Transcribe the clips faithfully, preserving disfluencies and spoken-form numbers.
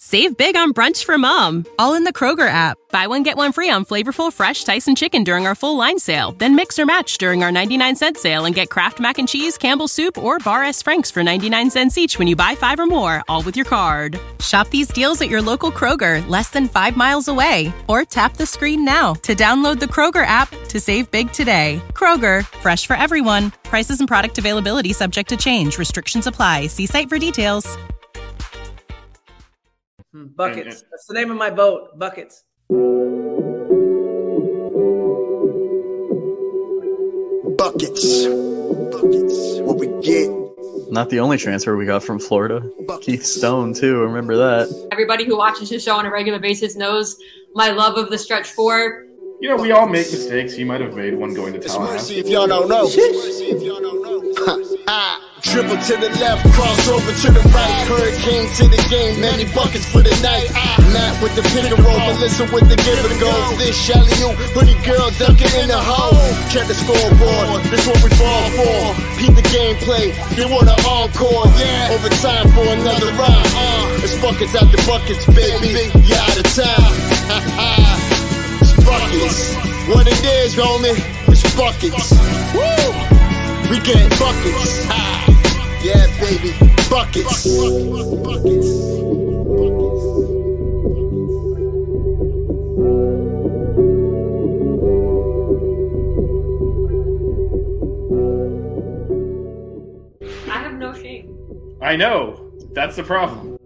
Save big on brunch for mom, all in the Kroger app. Buy one, get one free on flavorful, fresh Tyson chicken during our full line sale. Then mix or match during our ninety-nine cent sale and get Kraft Mac and Cheese, Campbell's Soup, or Bar S. Frank's for ninety-nine cents each when you buy five or more, all with your card. Shop these deals at your local Kroger, less than five miles away. Or tap the screen now to download the Kroger app to save big today. Kroger, fresh for everyone. Prices and product availability subject to change. Restrictions apply. See site for details. Buckets. That's the name of my boat. Buckets. Buckets. Buckets. What we get. Not the only transfer we got from Florida. Buckets. Keith Stone, too. Remember that. Everybody who watches his show on a regular basis knows my love of the stretch four. You know, we all make mistakes. He might have made one going to Tallahassee. If y'all don't know. Mercy if y'all don't know. Dribble to the left, cross over to the right. Hurricane to the game, many buckets for the night. Matt with the pick and roll, Melissa with the give and go. This Shelly, you, pretty girl dunking in the hole. Check the scoreboard, this what we fall for. Peep the gameplay, they want an encore. Yeah, overtime for another round. Uh, it's buckets out the buckets, baby. You out of time. It's buckets. What it is, homie, it's buckets. Woo! We get buckets. Ah. Yeah, baby. Buckets. Buckets. I have no shame. I know. That's the problem.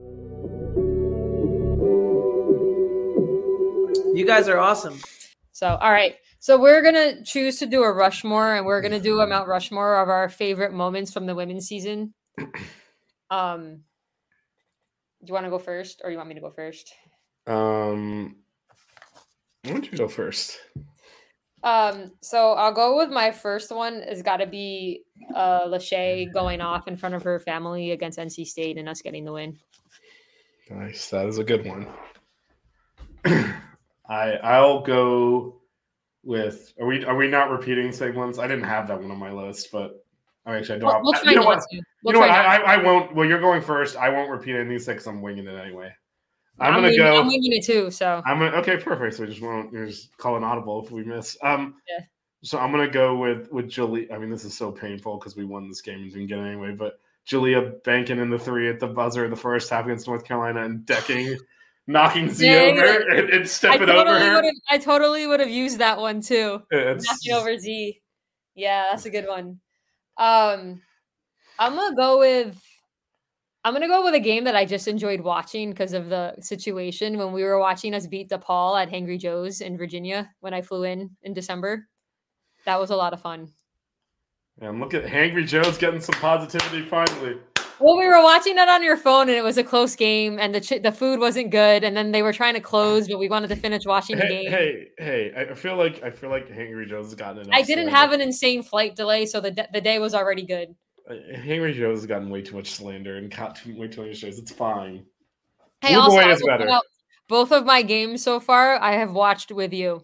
You guys are awesome. So, all right. So we're going to choose to do a Rushmore, and we're going to do a Mount Rushmore of our favorite moments from the women's season. Um, do you want to go first, or you want me to go first? Um, why don't you go first? Um, so I'll go with my first one. It's got to be uh, Lachey going off in front of her family against N C State and us getting the win. Nice. That is a good one. I I'll go with are we are we not repeating the same ones? I didn't have that one on my list, but I actually I don't. We'll, we'll have, you know what? We'll you know what? I, I I won't. Well, you're going first. I won't repeat any of these six. I'm winging it anyway. I'm, I'm gonna winging, go. I'm winging it too. So I'm gonna okay, perfect. So we just won't. You just call an audible if we miss. Um. Yeah. So I'm gonna go with with Julie. I mean, this is so painful because we won this game and didn't get it anyway. But Julia banking in the three at the buzzer in the first half against North Carolina and decking. Knocking Z yeah, over yeah. And, and stepping totally over her. I totally would have used that one too. Yeah, Knocking over Z. Yeah, that's a good one. Um, I'm gonna go with. I'm gonna go with a game that I just enjoyed watching because of the situation when we were watching us beat DePaul at Hangry Joe's in Virginia when I flew in in December. That was a lot of fun. And look at Hangry Joe's getting some positivity finally. Well, we were watching it on your phone, and it was a close game, and the ch- the food wasn't good, and then they were trying to close, but we wanted to finish watching the hey, game. Hey, hey! I feel like I feel like Hangry Joe's has gotten enough. I didn't have an insane flight delay, so the the day was already good. Hangry Joe's has gotten way too much slander and caught too, way too many shows. It's fine. Hey, Blue also, Boy is better. Out, both of my games so far, I have watched with you.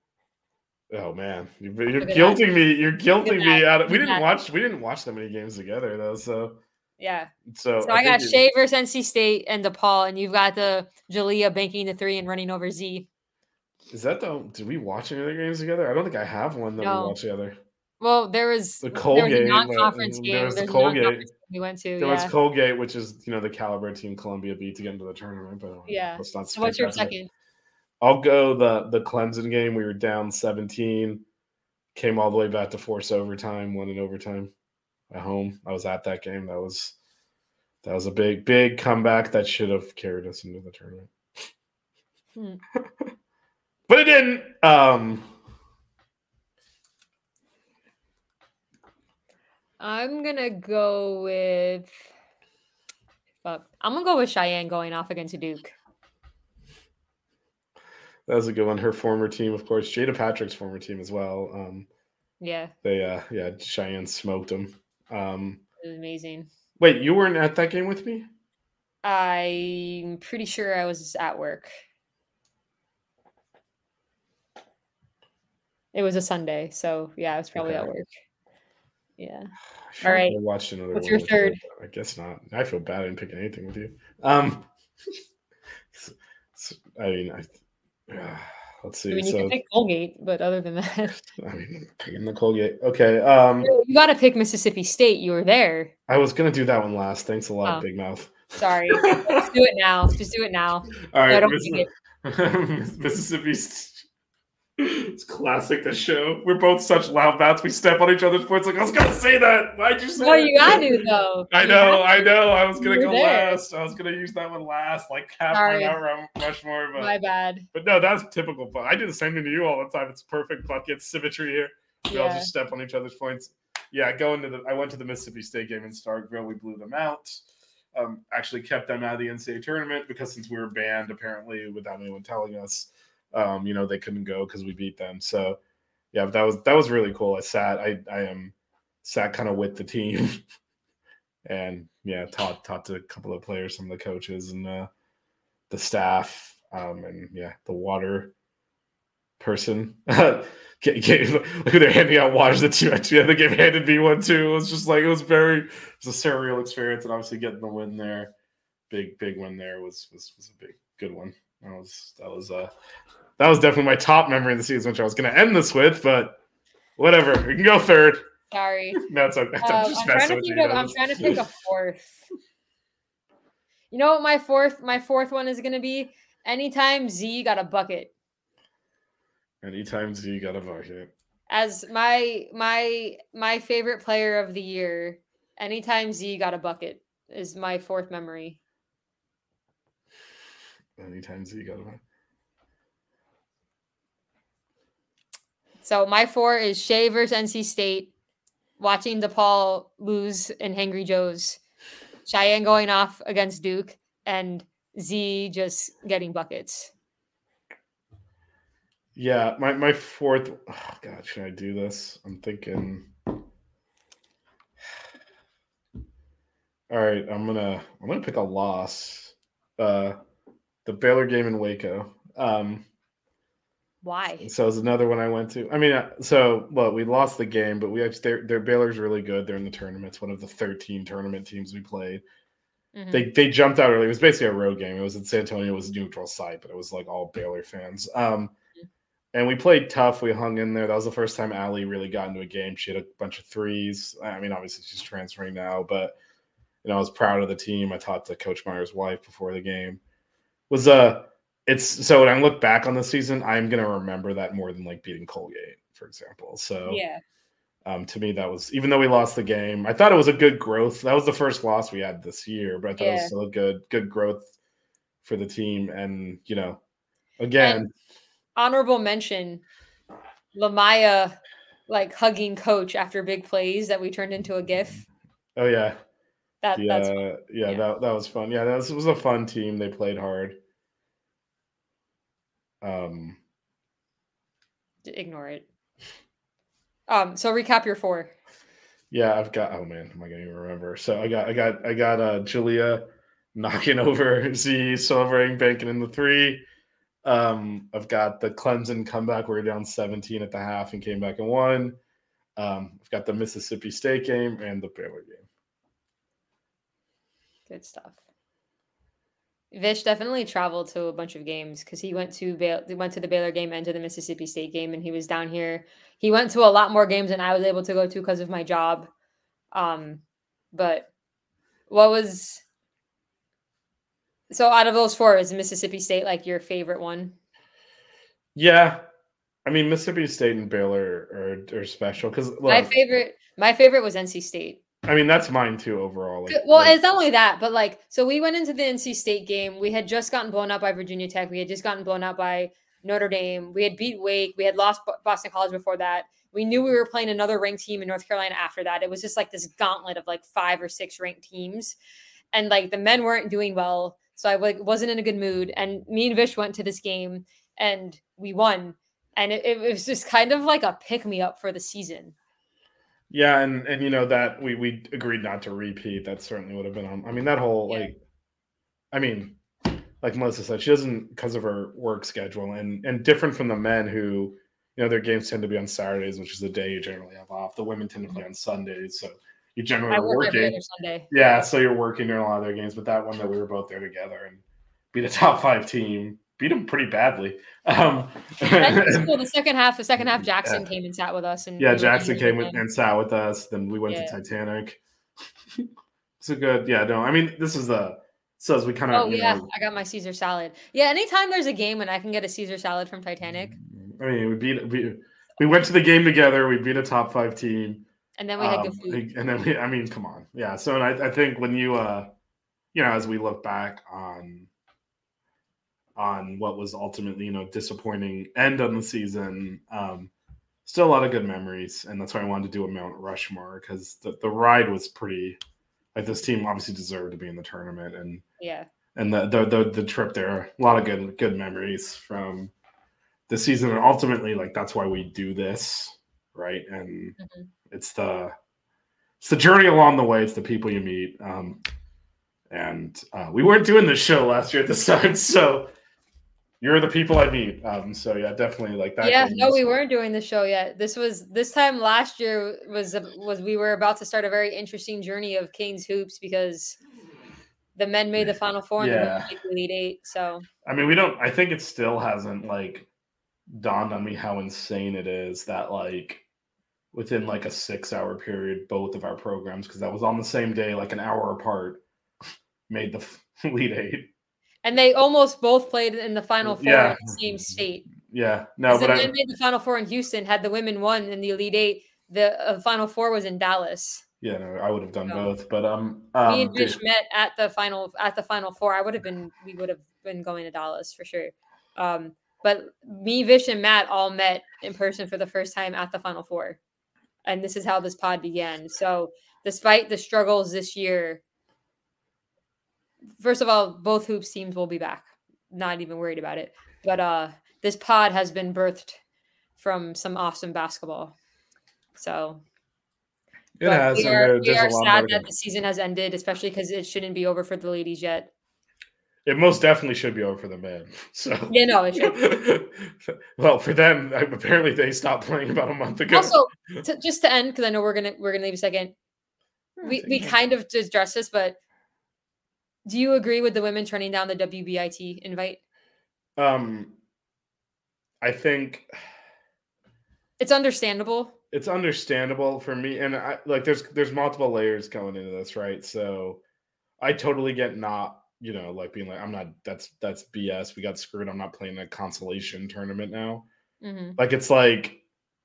Oh man, you're, you're guilting me. You're guilting me out. Of, we didn't watch. We didn't watch that many games together though. So. Yeah. So, so I, I got Shea versus N C State and DePaul, and you've got the Jalea banking the three and running over Z. Is that the? Did we watch any other games together? I don't think I have one that no. we watched together. Well, there was the Colgate there was a non-conference game. There was There's the Colgate we went to. There yeah. was Colgate, which is you know the caliber team Columbia beat to get into the tournament. But yeah. Let's not so what's your second? I'll go the the Clemson game. We were down seventeen, came all the way back to force overtime, won in overtime at home. I was at that game. That was. That was a big, big comeback that should have carried us into the tournament. Hmm. But it didn't. Um, I'm going to go with... Fuck. I'm going to go with Cheyenne going off against Duke. That was a good one. Her former team, of course. Jada Patrick's former team as well. Um, yeah. They, uh, yeah, Cheyenne smoked them. Um, it was amazing. Wait, you weren't at that game with me? I'm pretty sure I was at work. It was a Sunday, so yeah, I was probably okay. at work. Yeah. All right. I watched another What's your third? I guess not. I feel bad I didn't pick anything with you. Um, I mean, I, uh, let's see. I mean, you so, can pick Colgate, but other than that, I mean, picking the Colgate. Okay. Um, you got to pick Mississippi State. You were there. I was gonna do that one last. Thanks a lot, Oh. Big Mouth. Sorry. Just do it now. Just do it now. All right, I don't Miss- think it. Mississippi. It's classic. The show. We're both such loud mouths. We step on each other's foot. Like I was gonna say that. Why'd you say? No, it? you got to though. I You know. have I know. I was gonna You go were there. last. I was gonna use that one last. Like half Sorry. my Mount Rushmore. But My bad. but no, that's typical. But I do the same thing to you all the time. It's perfect bucket symmetry here. We all Yeah. just step on each other's points. Yeah, going to the. I went to the Mississippi State game in Starkville. We blew them out. Um, actually kept them out of the N C double A tournament because since we were banned, apparently without anyone telling us, um, you know, they couldn't go because we beat them. So yeah, but that was that was really cool. I sat, I I am um, sat kind of with the team, and yeah, taught taught to a couple of players, some of the coaches, and uh, the staff, um, and yeah, the water person. Get, get, look, they're handing out waters. The two, yeah, they gave handed me one too. It was just like it was very, it was a surreal experience, and obviously getting the win there, big big win there was was was a big good one. That was that was uh that was definitely my top memory of the season, which I was going to end this with, but whatever, we can go third. Sorry. No, it's okay. Uh, I'm just I'm trying messing to with think you. of, I'm trying to pick a fourth. You know what my fourth my fourth one is gonna be? Anytime Z got a bucket. Anytime Z got a bucket. As my my my favorite player of the year, anytime Z got a bucket is my fourth memory. Anytime Z got a bucket. So my four is Shea versus N C State, watching DePaul lose in Hangry Joe's, Cheyenne going off against Duke, and Z just getting buckets. Yeah, my, my fourth. Oh God, should I do this? I'm thinking. All right, I'm gonna I'm gonna pick a loss. Uh, the Baylor game in Waco. Um, Why? So it's another one I went to. I mean, so well, we lost the game, but we actually their their Baylor's really good. They're in the tournament. It's one of the thirteen tournament teams we played. Mm-hmm. They they jumped out early. It was basically a road game. It was in San Antonio. It was a neutral site, but it was like all Baylor fans. Um, and we played tough. We hung in there. That was the first time Allie really got into a game. She had a bunch of threes. I mean, obviously she's transferring now, but you know, I was proud of the team. I talked to Coach Meyer's wife before the game. It was a uh, It's so when I look back on the season, I'm gonna remember that more than like beating Colgate, for example. So yeah, um, to me that was, even though we lost the game, I thought it was a good growth. That was the first loss we had this year, but I thought yeah. it was still a good good growth for the team. And you know, again, and honorable mention, Lamaya like hugging coach after big plays that we turned into a GIF. Oh yeah, that yeah, that's yeah, yeah, that that was fun. Yeah, that was, it was a fun team. They played hard. Um, ignore it. Um, so recap your four. Yeah, I've got. Oh man, am I gonna even remember? So I got, I got, I got uh, Julia knocking over Z, celebrating, banking in the three. Um, I've got the Clemson comeback. We were down seventeen at the half and came back and won. Um, I've got the Mississippi State game and the Baylor game. Good stuff. Vish definitely traveled to a bunch of games because he went to Baylor, went to the Baylor game and to the Mississippi State game, and he was down here. He went to a lot more games than I was able to go to because of my job. Um, but what was so out of those four, is Mississippi State like your favorite one? Yeah, I mean Mississippi State and Baylor are are special because my favorite my favorite was N C State. I mean, that's mine too overall. Like, well, like, it's not only that, but like, so we went into the N C State game. We had just gotten blown out by Virginia Tech. We had just gotten blown out by Notre Dame. We had beat Wake. We had lost Boston College before that. We knew we were playing another ranked team in North Carolina after that. It was just like this gauntlet of like five or six ranked teams. And like the men weren't doing well. So I like wasn't in a good mood. And me and Vish went to this game and we won. And it, it was just kind of like a pick me up for the season. Yeah, and and you know that we we agreed not to repeat. That certainly would have been on. I mean, that whole yeah. like, I mean, like Melissa said, she doesn't because of her work schedule, and and different from the men who, you know, their games tend to be on Saturdays, which is the day you generally have off. The women tend to play on Sundays, so you generally I are work working. every other Sunday. Yeah, so you're working during a lot of their games. But that one that we were both there together and beat a top five team beat them pretty badly. Um, cool. The second half, the second half, Jackson yeah. came and sat with us, and yeah, Jackson came with, and sat with us. Then we went yeah. to Titanic. It's a good, yeah. No, I mean, this is the so as we kind of. Oh yeah, know, I got my Caesar salad. Yeah, anytime there's a game and I can get a Caesar salad from Titanic. I mean, we beat we we went to the game together. We beat a top five team, and then we had um, good food. And then we, I mean, come on, yeah. So and I, I think when you, uh, you know, as we look back on. on what was ultimately, you know, disappointing end of the season. Um, still a lot of good memories. And that's why I wanted to do a Mount Rushmore, because the, the ride was pretty, like this team obviously deserved to be in the tournament. And yeah, and the the the, the trip there, a lot of good good memories from the season. And ultimately, like, that's why we do this, right? And mm-hmm. it's the it's the journey along the way. It's the people you meet. Um, and uh, we weren't doing this show last year at this time, so you're the people I meet. Um, so yeah, definitely like that. Yeah, no, we weren't doing the show yet. This was this time last year was was we were about to start a very interesting journey of Canes hoops, because the men made the Final Four and yeah. the women made the Elite Eight. So I mean, we don't. I think it still hasn't like dawned on me how insane it is that like within like a six hour period, both of our programs, because that was on the same day, like an hour apart, made the Elite Eight. And they almost both played in the Final Four yeah. in the same state. Yeah, no, but the I men made the Final Four in Houston. Had the women won in the Elite Eight, the uh, Final Four was in Dallas. Yeah, no, I would have done so, both, but um, um, me and Vish dude. met at the final at the Final Four. I would have been, we would have been going to Dallas for sure. Um, but me, Vish, and Matt all met in person for the first time at the Final Four, and this is how this pod began. So, despite the struggles this year, first of all, both hoops teams will be back. Not even worried about it. But uh, this pod has been birthed from some awesome basketball. So it has. We are, we are sad that the season has ended, especially because it shouldn't be over for the ladies yet. It most definitely should be over for the men. So yeah, no, it should. Well, for them, apparently they stopped playing about a month ago. Also, to, just to end, because I know we're gonna we're gonna leave a second. We we kind of just addressed this, but. Do you agree with the women turning down the W B I T invite? Um, I think it's understandable. It's understandable for me, and I like there's there's multiple layers going into this, right? So I totally get not, you know, like being like I'm not that's that's B S. We got screwed. I'm not playing a consolation tournament now. Mm-hmm. Like it's like,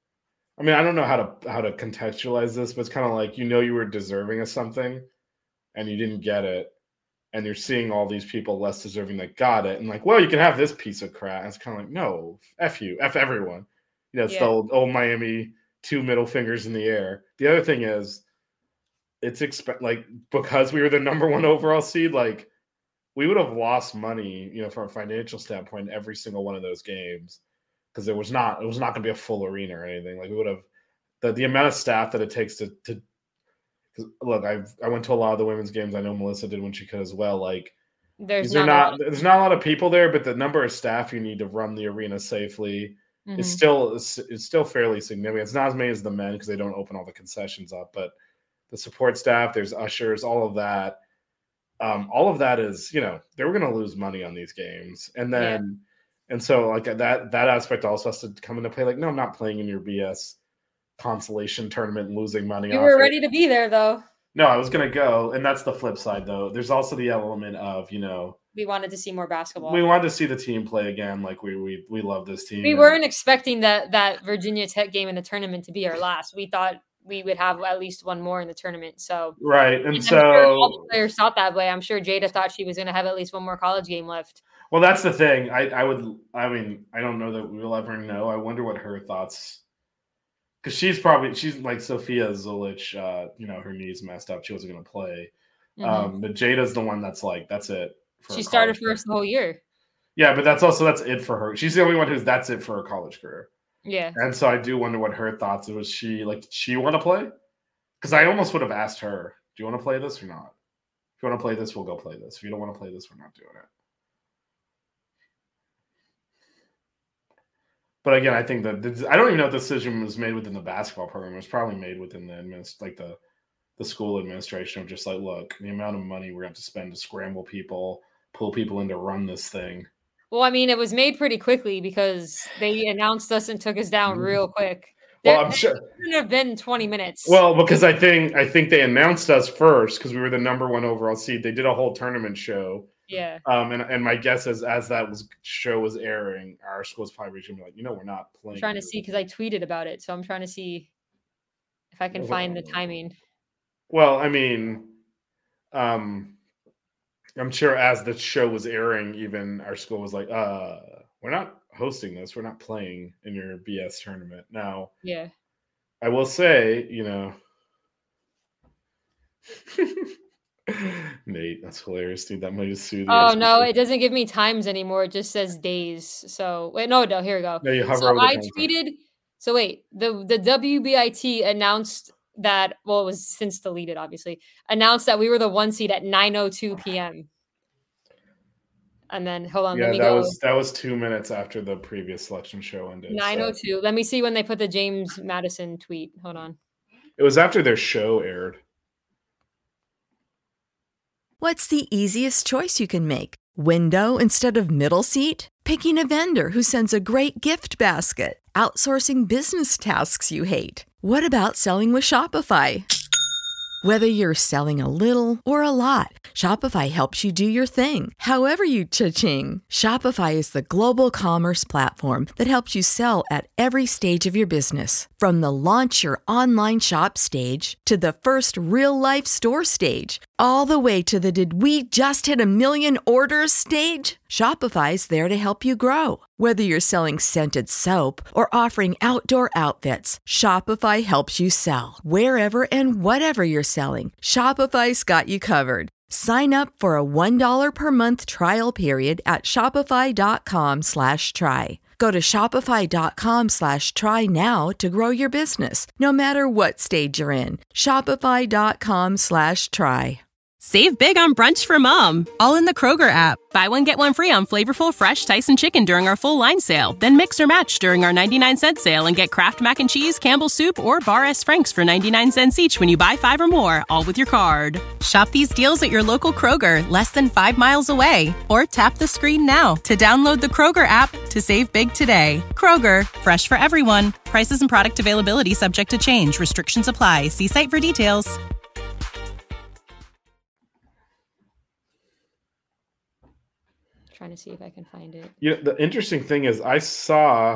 I mean, I don't know how to how to contextualize this, but it's kind of like you know you were deserving of something, and you didn't get it. And you're seeing all these people less deserving that got it. And like, well, you can have this piece of crap. And it's kind of like, no, F you, F everyone. You know, it's yeah. the old, old Miami, two middle fingers in the air. The other thing is, it's exp- like, because we were the number one overall seed, like, we would have lost money, you know, from a financial standpoint, every single one of those games. Because it was not, it was not going to be a full arena or anything. Like, we would have, the, the amount of staff that it takes to, to look, I've I went to a lot of the women's games. I know Melissa did when she could as well. Like, there's not, not there's not a lot of people there, but the number of staff you need to run the arena safely mm-hmm. is still is, is still fairly significant. It's not as many as the men because they don't open all the concessions up, but the support staff, there's ushers, all of that. Um, all of that is, you know, they were going to lose money on these games, and then yeah. and so like that that aspect also has to come into play. Like, no, I'm not playing in your B S consolation tournament and losing money. You were ready to be there, though. No, I was going to go, and that's the flip side, though. There's also the element of, you know, we wanted to see more basketball. We wanted to see the team play again. Like we we we love this team. We and... weren't expecting that that Virginia Tech game in the tournament to be our last. We thought we would have at least one more in the tournament. So right, and, and so sure all the players thought that way. I'm sure Jada thought she was going to have at least one more college game left. Well, that's the thing. I I would. I mean, I don't know that we'll ever know. I wonder what her thoughts. Because she's probably, she's like Sophia Zulich, uh, you know, her knee's messed up. She wasn't going to play. Mm-hmm. Um, but Jada's the one that's like, that's it. For she started first the whole year. Yeah, but that's also, that's it for her. She's the only one who's, that's it for her college career. Yeah. And so I do wonder what her thoughts, was she, like, did she want to play? Because I almost would have asked her, do you want to play this or not? If you want to play this, we'll go play this. If you don't want to play this, we're not doing it. But again, I think that I don't even know if the decision was made within the basketball program. It was probably made within the administ- like the the school administration of just like, look, the amount of money we're going to have to spend to scramble people, pull people in to run this thing. Well, I mean, it was made pretty quickly because they announced us and took us down real quick. Well, There, I'm sure. It couldn't have been twenty minutes. Well, because I think I think they announced us first because we were the number one overall seed. They did a whole tournament show. Yeah. Um, and, and my guess is as that was show was airing, our school was probably reaching like, you know, we're not playing. I'm trying to see because I tweeted about it, so I'm trying to see if I can find the timing. Well, I mean, um, I'm sure as the show was airing, even our school was like, uh, we're not hosting this. We're not playing in your B S tournament. Now, yeah, I will say, you know, Nate, that's hilarious, dude. That might just sue the Oh no, it doesn't give me times anymore. It just says days. So wait, no, no, here we go. No, you hover so over the I time tweeted. Time. So wait, the the W B I T announced that. Well, it was since deleted, obviously. Announced that we were the one seed at nine oh two p.m. And then hold on, yeah, let me that go. was that was two minutes after the previous selection show ended. nine oh two. So. Let me see when they put the James Madison tweet. Hold on. It was after their show aired. What's the easiest choice you can make? Window instead of middle seat? Picking a vendor who sends a great gift basket? Outsourcing business tasks you hate? What about selling with Shopify? Whether you're selling a little or a lot, Shopify helps you do your thing, however you cha-ching. Shopify is the global commerce platform that helps you sell at every stage of your business. From the launch your online shop stage to the first real-life store stage, all the way to the did we just hit a million orders stage? Shopify's there to help you grow. Whether you're selling scented soap or offering outdoor outfits, Shopify helps you sell. Wherever and whatever you're selling, Shopify's got you covered. Sign up for a one dollar per month trial period at shopify.com slash try. Go to shopify.com slash try now to grow your business, no matter what stage you're in. Shopify.com slash try. Save big on brunch for mom, all in the Kroger app. Buy one, get one free on flavorful, fresh Tyson chicken during our full line sale. Then mix or match during our ninety-nine cent sale and get Kraft Mac and Cheese, Campbell's Soup, or Bar S. Frank's for ninety-nine cents each when you buy five or more, all with your card. Shop these deals at your local Kroger, less than five miles away. Or tap the screen now to download the Kroger app to save big today. Kroger, fresh for everyone. Prices and product availability subject to change. Restrictions apply. See site for details. Trying to see if I can find it. Yeah, the interesting thing is I saw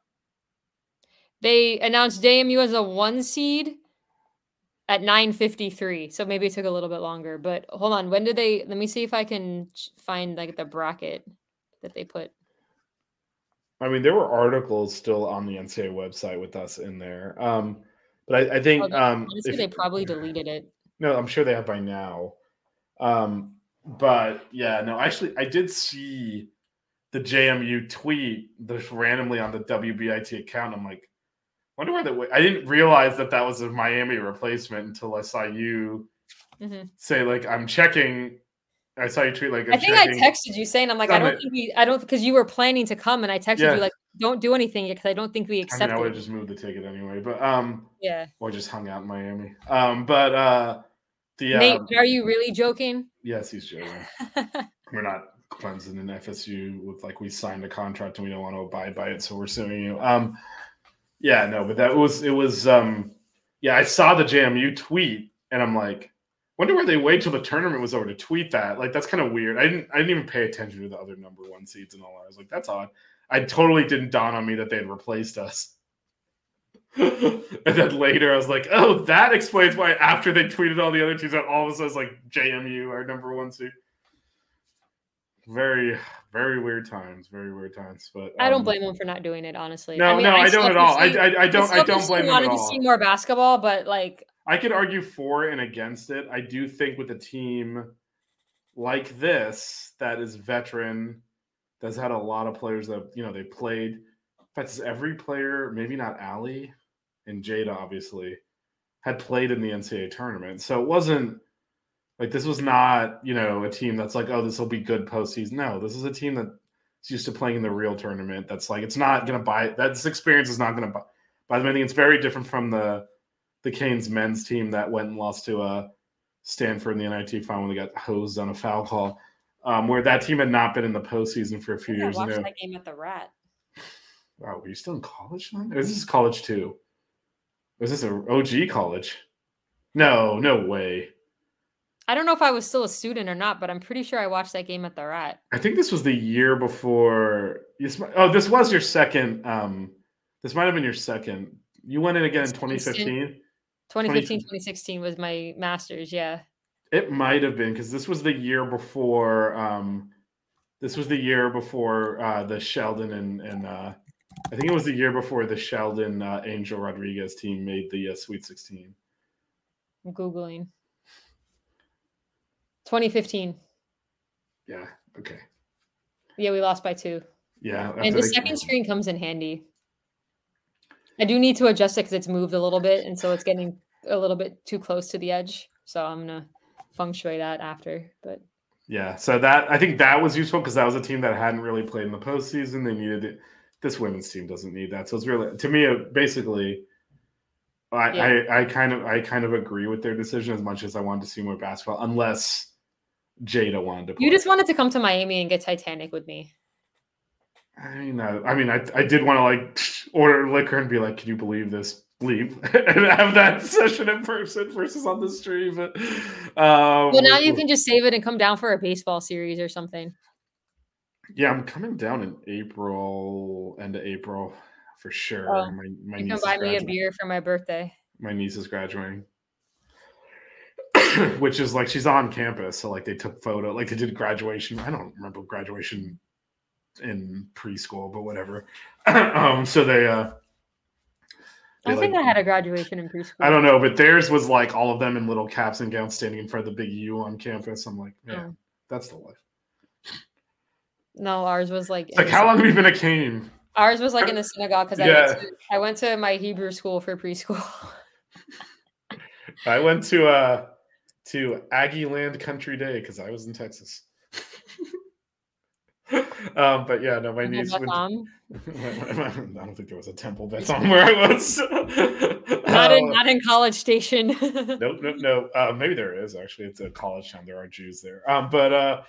they announced J M U as a one seed at nine fifty-three. So maybe it took a little bit longer. But hold on, when did they? Let me see if I can find like the bracket that they put. I mean, there were articles still on the N C double A website with us in there. Um, but I, I think oh, they, um, honestly, if, they probably deleted it. No, I'm sure they have by now. Um, But yeah, no, actually, I did see the J M U tweet just randomly on the W B I T account. I'm like, wonder why that. I didn't realize that that was a Miami replacement until I saw you mm-hmm. say like, I'm checking. I saw you tweet like, I'm I think checking. I texted you saying, I'm like, I don't think we, I don't, because you were planning to come, and I texted yeah. you like, don't do anything yet because I don't think we accepted. I mean, I would have just moved the ticket anyway, but um, yeah, or just hung out in Miami. Um, but uh. The, Nate, um, are you really joking? Yes, he's joking. We're not Clemson and F S U with like we signed a contract and we don't want to abide by it, so we're suing you. Um, yeah, no, but that was it was um, yeah. I saw the J M U tweet and I'm like, wonder why they wait till the tournament was over to tweet that. Like that's kind of weird. I didn't I didn't even pay attention to the other number one seeds and all that. I was like, that's odd. I totally didn't dawn on me that they had replaced us. And then later I was like, oh, that explains why after they tweeted all the other teams out, all of a sudden it's like J M U, our number one seed. Very, very weird times. Very weird times. But um, I don't blame them for not doing it, honestly. No, I mean, no, I, I don't at all. I, I, I don't I don't blame them at all. I wanted to see more basketball, but like I could argue for and against it. I do think with a team like this that is veteran, that's had a lot of players that, you know, they played. In fact, it's every player, maybe not Allie and Jada, obviously, had played in the N C double A tournament. So it wasn't like this was not, you know, a team that's like, oh, this will be good postseason. No, this is a team that's used to playing in the real tournament. That's like, it's not going to buy – that this experience is not going to buy, buy them anything. It's very different from the the Canes men's team that went and lost to uh, Stanford in the N I T final when they got hosed on a foul call. um, where that team had not been in the postseason for a few I, years. I watched And that game at the Rat. Wow, were you still in college then? Or is this college too? Was this an O G college? No, no way. I don't know if I was still a student or not, but I'm pretty sure I watched that game at the Rat. I think this was the year before. Oh, this was your second. Um, this might have been your second. You went in again in twenty fifteen. twenty fifteen, twenty sixteen was my master's. Yeah. It might have been because this was the year before. Um, this was the year before uh, the Sheldon and and uh, I think it was the year before the Sheldon uh, Angel Rodriguez team made the uh, Sweet sixteen. I'm Googling. twenty fifteen. Yeah. Okay. Yeah, we lost by two. Yeah. And the second screen comes in handy. I do need to adjust it because it's moved a little bit, and so it's getting a little bit too close to the edge. So I'm gonna feng shui that after. But yeah, so that I think that was useful because that was a team that hadn't really played in the postseason. They needed it. This women's team doesn't need that. So it's really, to me, it basically. I, yeah. I, I kind of I kind of agree with their decision as much as I wanted to see more basketball, unless Jada wanted to play. You just wanted to come to Miami and get Titanic with me. I mean, I, I mean, I, I did want to like order liquor and be like, "Can you believe this? Leave," and have that session in person versus on the stream. But um, well, now you can just save it and come down for a baseball series or something. Yeah, I'm coming down in April, end of April. For sure. Oh, my, my you niece can buy me a beer for my birthday. My niece is graduating. Which is like she's on campus. So like they took photo, like they did graduation. I don't remember graduation in preschool, but whatever. um, so they uh they I think like, I had a graduation in preschool. I don't know, but theirs was like all of them in little caps and gowns standing in front of the big U on campus. I'm like, yeah, oh. That's the life. No, ours was like like how long have you been a Cane? Ours was like in the synagogue because yeah. I, went to, I went to my Hebrew school for preschool. I went to uh to Aggie Land Country Day because I was in Texas. um, but yeah, no, my niece went. To, I don't think there was a temple Betham where I was. not in, uh, not in College Station. nope, nope, no. Uh, maybe there is actually. It's a college town. There are Jews there. Um, but uh.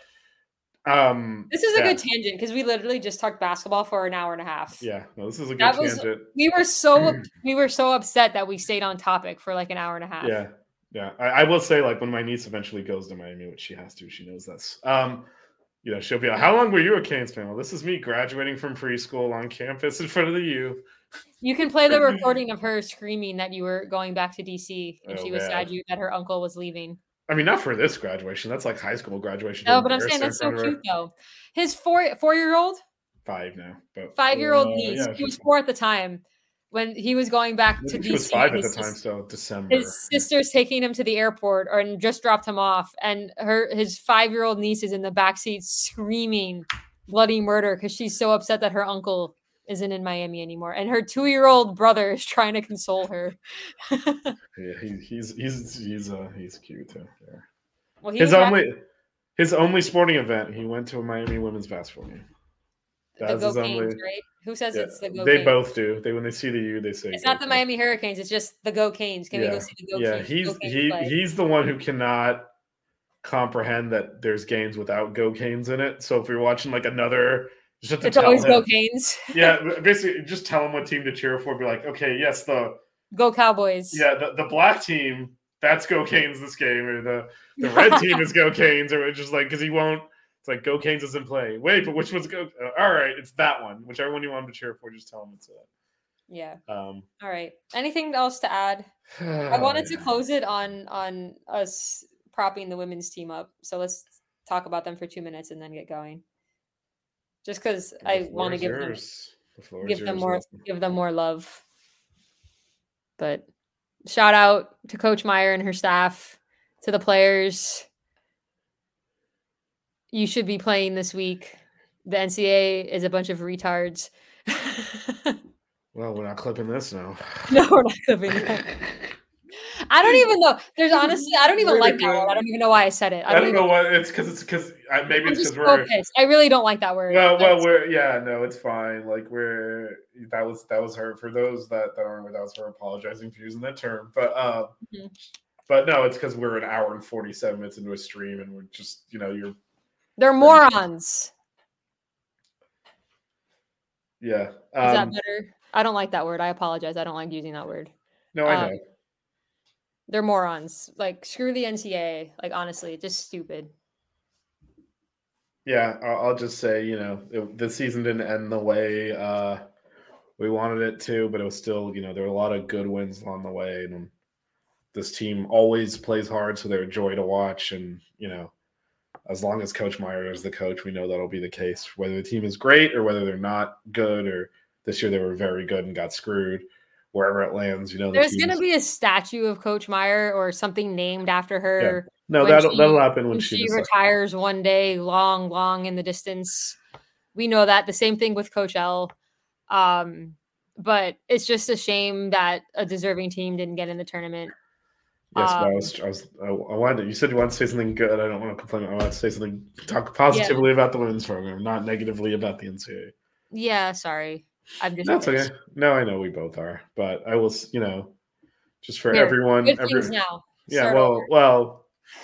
Um, this is a yeah. good tangent because we literally just talked basketball for an hour and a half. Yeah, no, this is a good that tangent. Was, we were so we were so upset that we stayed on topic for like an hour and a half. Yeah, yeah. I, I will say, like, when my niece eventually goes to Miami, which she has to, she knows this. Um, you know, she'll be like, "How long were you a Canes fan?" Well, this is me graduating from preschool on campus in front of the U. You can play the recording of her screaming that you were going back to D C and oh, she was man. sad you that her uncle was leaving. I mean, not for this graduation. That's like high school graduation. No, but I'm saying that's so cute though. His four four year old, five now, but five year old uh, niece. Yeah, he was four at the time when he was going back to D C. He was five at the time, so December. His sister's taking him to the airport, or and just dropped him off, and her his five year old niece is in the backseat screaming bloody murder because she's so upset that her uncle isn't in Miami anymore, and her two year old brother is trying to console her. yeah, he, he's he's he's uh he's cute too. Yeah. Well, he his only happy. his only sporting event, he went to a Miami women's basketball game. That's the Go Canes, only, right? Who says yeah, it's the Go They Canes? both do. They when they see the U, they say it's not the Miami Hurricanes. It's just the Go Canes. Can yeah. we go see the Go yeah, Canes? he's Go Canes he play? he's the one who cannot comprehend that there's games without Go Canes in it. So if you're watching like another, just have to it's tell always him, Go Canes. yeah, basically just tell him what team to cheer for. Be like, okay, yes, the Go Cowboys. Yeah, the, the black team. That's Go Canes this game, or the, the red team is Go Canes, or just like because he won't. It's like Go Canes is in play. Wait, but which one's Go? Uh, all right, it's that one. Whichever one you want him to cheer for, just tell him it's it. Yeah. Um. All right. Anything else to add? I wanted to close it on on us propping the women's team up. So let's talk about them for two minutes and then get going. Just because I want to give yours. them the give them more also. give them more love. But. Shout out to Coach Meyer and her staff, to the players. You should be playing this week. The N C A A is a bunch of retards. Well, we're not clipping this now. No, we're not clipping that. I don't even know. There's honestly, I don't even like that word. I don't even know why I said it. I, I don't, don't know why. It's because it's because maybe I'm it's because we're. So pissed. I really don't like that word. Well, well, we're yeah, no, it's fine. Like we're that was that was her for those that that aren't. That was her apologizing for using that term. But um, mm-hmm. but no, it's because we're an hour and forty-seven minutes into a stream, and we're just you know you're They're morons. Yeah. Um, Is that um, better? I don't like that word. I apologize. I don't like using that word. No, I know. Um, they're morons. Like, screw the N C A A. Like, honestly, just stupid. Yeah, I'll, I'll just say, you know, it, the season didn't end the way uh, we wanted it to, but it was still, you know, there were a lot of good wins along the way. And this team always plays hard, so they're a joy to watch. And, you know, as long as Coach Meyer is the coach, we know that'll be the case. Whether the team is great or whether they're not good, or this year they were very good and got screwed. Wherever it lands, you know, the there's going to be a statue of Coach Meyer or something named after her. Yeah. No, that'll she, that'll happen when, when she, she retires one day, long, long in the distance. We know that. The same thing with Coach L. Um, but it's just a shame that a deserving team didn't get in the tournament. Yes, um, but I was, I was, I wanted. To, you said you wanted to say something good. I don't want to complain. I want to say something. Talk positively yeah. about the women's program, not negatively about the N C A A. Yeah, sorry. I'm just. That's okay. No, I know we both are, but I was, you know, just for Here, everyone. Good every, things now. Yeah. Start well, over. well.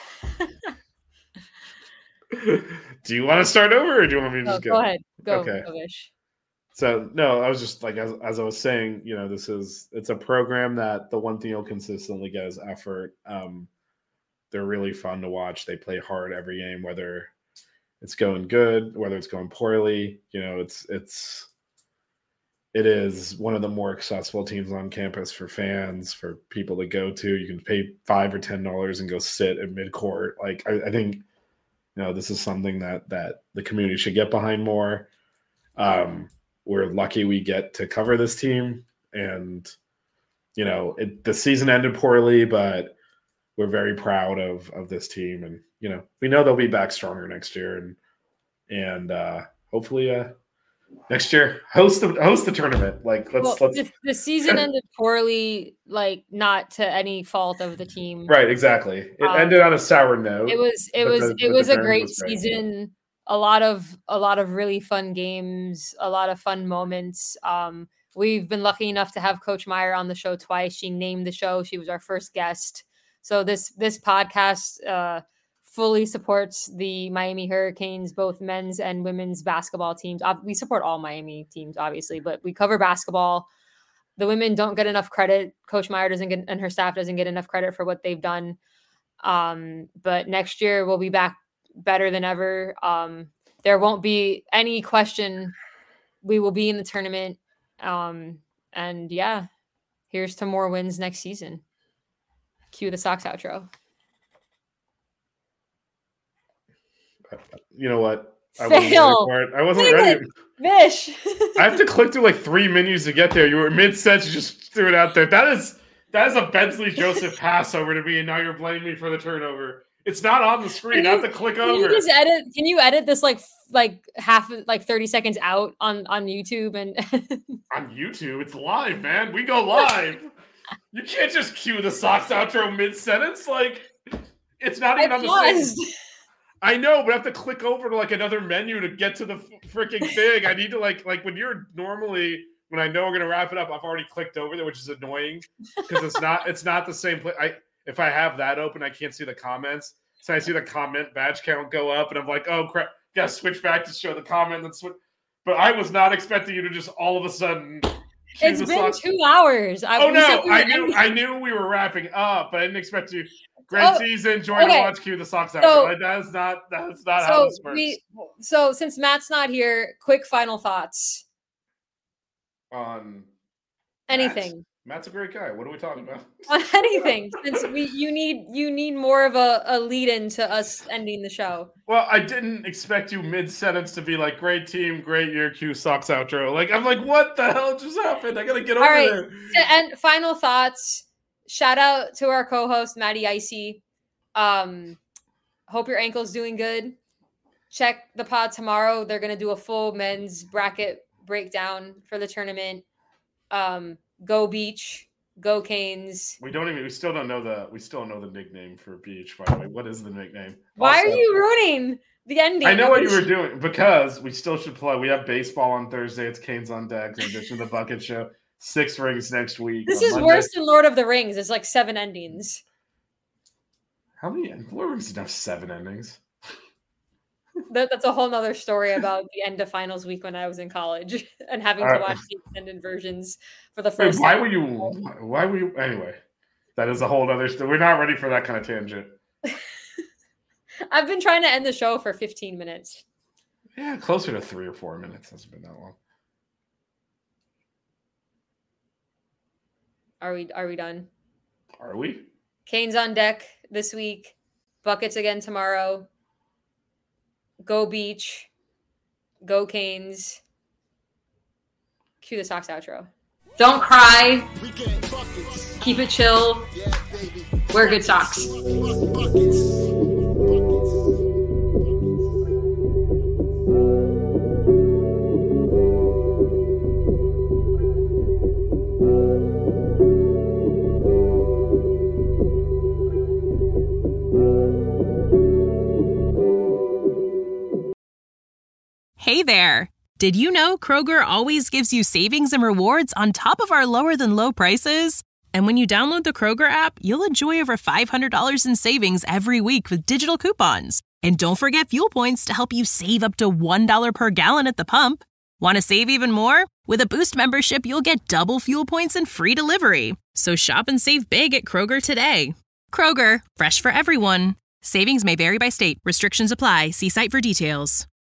Do you want to start over, or do you want me to no, just go? Go ahead. Go. Okay. Go, Vish. So no, I was just like as as I was saying, you know, this is it's a program that the one thing you'll consistently get is effort. Um, they're really fun to watch. They play hard every game, whether it's going good, whether it's going poorly. You know, it's it's it is one of the more accessible teams on campus for fans, for people to go to. You can pay five or ten dollars and go sit at midcourt. Like I, I think, you know, this is something that that the community should get behind more. Um, we're lucky we get to cover this team, and you know, it, the season ended poorly, but we're very proud of of this team, and you know, we know they'll be back stronger next year, and and uh, hopefully, uh, next year host the host the tournament. Like let's well, let's. The, the season ended poorly, like not to any fault of the team. Right, exactly. It um, ended on a sour note. It was it was the, it was a great was season. A lot of a lot of really fun games, a lot of fun moments. Um, we've been lucky enough to have Coach Meyer on the show twice. She named the show. She was our first guest. So this this podcast uh, fully supports the Miami Hurricanes, both men's and women's basketball teams. Uh, we support all Miami teams, obviously, but we cover basketball. The women don't get enough credit. Coach Meyer doesn't get, and her staff doesn't get enough credit for what they've done. Um, but next year we'll be back better than ever. Um, there won't be any question. We will be in the tournament. Um, and yeah, here's to more wins next season. Cue the Sox outro. You know what? I Fail. wasn't ready for it. I wasn't ready. Vish. I have to click through like three menus to get there. You were mid-set, you just threw it out there. That is that is a Bensley Joseph pass over to me, and now you're blaming me for the turnover. It's not on the screen. You, I have to click can over. You just edit. Can you edit this like like half like thirty seconds out on on YouTube and on YouTube? It's live, man. We go live. You can't just cue the Sox outro mid-sentence. Like it's not even I on paused. the same. I know, but I have to click over to like another menu to get to the freaking thing. I need to like like when you're normally when I know we're gonna wrap it up, I've already clicked over there, which is annoying because it's not it's not the same place. I if I have that open, I can't see the comments. So I see the comment badge count go up, and I'm like, oh crap, gotta switch back to show the comment and switch. But I was not expecting you to just all of a sudden. It's been Sox. two hours. I, oh no, I knew ending. I knew we were wrapping up, but I didn't expect you. Great oh, season, joy okay. to watch. Cue the Sox out. So, that is not that's not so how this works. We, so since Matt's not here, quick final thoughts. On anything. Matt? Matt's a great guy. What are we talking about? On anything. Since we you need you need more of a, a lead into us ending the show. Well, I didn't expect you mid sentence to be like, great team, great year, cue Sox outro. Like I'm like, what the hell just happened? I gotta get All over right. there. And final thoughts. Shout out to our co-host, Maddie Icy. Um, hope your ankle's doing good. Check the pod tomorrow. They're going to do a full men's bracket breakdown for the tournament. Um, go Beach. Go Canes. We don't even, we still don't know the, we still don't know the nickname for Beach, by the way. What is the nickname? Why also, are you ruining the ending? I know what you were doing because we still should play. We have baseball on Thursday. It's Canes on deck in addition to the Bucket Show. Six rings next week. This is Monday. Worse than Lord of the Rings. It's like seven endings. How many? Lord of the Rings didn't have seven endings. that, that's a whole nother story about the end of finals week when I was in college and having to watch the extended versions for the first Wait, why time. were you? Why were you? Anyway, that is a whole other story. We're not ready for that kind of tangent. I've been trying to end the show for fifteen minutes. Yeah, closer to three or four minutes. Hasn't been that long. Are we? Are we done? Are we? Canes on deck this week. Buckets again tomorrow. Go Beach. Go Canes. Cue the Sox outro. Don't cry. Keep it chill. Wear good socks. Hey there! Did you know Kroger always gives you savings and rewards on top of our lower than low prices? And when you download the Kroger app, you'll enjoy over five hundred dollars in savings every week with digital coupons. And don't forget fuel points to help you save up to one dollar per gallon at the pump. Want to save even more? With a Boost membership, you'll get double fuel points and free delivery. So shop and save big at Kroger today. Kroger, fresh for everyone. Savings may vary by state. Restrictions apply. See site for details.